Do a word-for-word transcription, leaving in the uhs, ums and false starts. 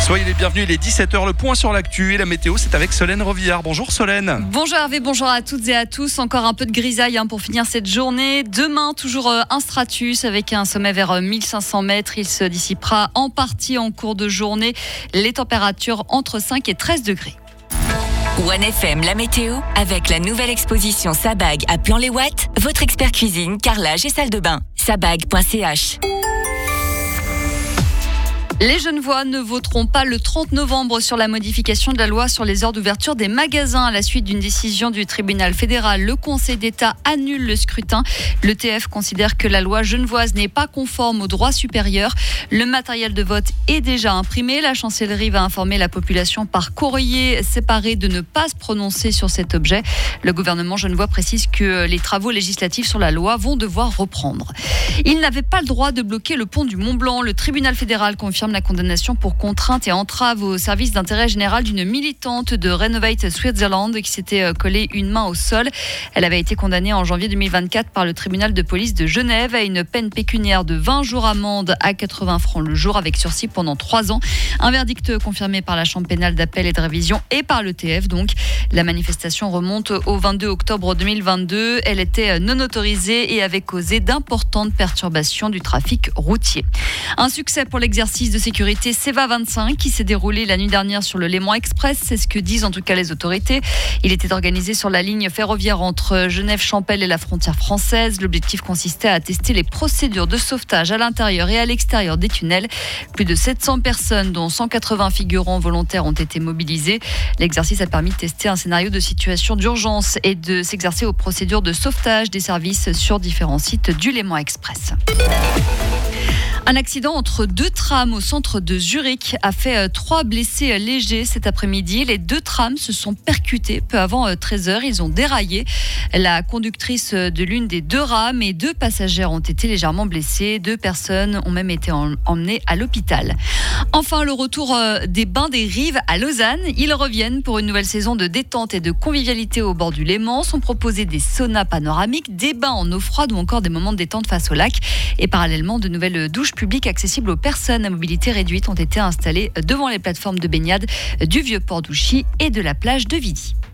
Soyez les bienvenus, il est dix-sept heures, le point sur l'actu et la météo, c'est avec Solène Rovillard. Bonjour Solène. Bonjour Hervé, bonjour à toutes et à tous. Encore un peu de grisaille hein, pour finir cette journée. Demain, toujours euh, un stratus avec un sommet vers euh, mille cinq cents mètres. Il se dissipera en partie en cours de journée. Les températures entre cinq et treize degrés. One F M, la météo, avec la nouvelle exposition Sabag à Plan-les-Ouates, votre expert cuisine, carrelage et salle de bain. sabag point c h. Les Genevois ne voteront pas le trente novembre sur la modification de la loi sur les heures d'ouverture des magasins. À la suite d'une décision du tribunal fédéral, le Conseil d'État annule le scrutin. Le T F considère que la loi genevoise n'est pas conforme au droit supérieur. Le matériel de vote est déjà imprimé. La chancellerie va informer la population par courrier séparé de ne pas se prononcer sur cet objet. Le gouvernement genevois précise que les travaux législatifs sur la loi vont devoir reprendre. Il n'avait pas le droit de bloquer le pont du Mont-Blanc. Le tribunal fédéral confirme la condamnation pour contrainte et entrave au service d'intérêt général d'une militante de Renovate Switzerland qui s'était collée une main au sol. Elle avait été condamnée en janvier deux mille vingt-quatre par le tribunal de police de Genève à une peine pécuniaire de vingt jours amende à quatre-vingts francs le jour avec sursis pendant trois ans. Un verdict confirmé par la chambre pénale d'appel et de révision et par le T F donc. La manifestation remonte au vingt-deux octobre deux mille vingt-deux. Elle était non autorisée et avait causé d'importantes perturbations du trafic routier. Un succès pour l'exercice de sécurité Seva vingt-cinq qui s'est déroulé la nuit dernière sur le Léman Express. C'est ce que disent en tout cas les autorités. Il était organisé sur la ligne ferroviaire entre Genève-Champel et la frontière française. L'objectif consistait à tester les procédures de sauvetage à l'intérieur et à l'extérieur des tunnels. Plus de sept cents personnes, dont cent quatre-vingts figurants volontaires, ont été mobilisés. L'exercice a permis de tester un scénario de situation d'urgence et de s'exercer aux procédures de sauvetage des services sur différents sites du Léman Express. Un accident entre deux trams au centre de Zurich a fait trois blessés légers cet après-midi. Les deux trams se sont percutés peu avant treize heures. Ils ont déraillé. La conductrice de l'une des deux rames et deux passagères ont été légèrement blessés. Deux personnes ont même été emmenées à l'hôpital. Enfin, le retour des bains des Rives à Lausanne. Ils reviennent pour une nouvelle saison de détente et de convivialité au bord du Léman. Sont proposés des saunas panoramiques, des bains en eau froide ou encore des moments de détente face au lac. Et parallèlement, de nouvelles douches publiques accessibles aux personnes à mobilité réduite ont été installées devant les plateformes de baignade du Vieux-Port d'Ouchy et de la plage de Vidy.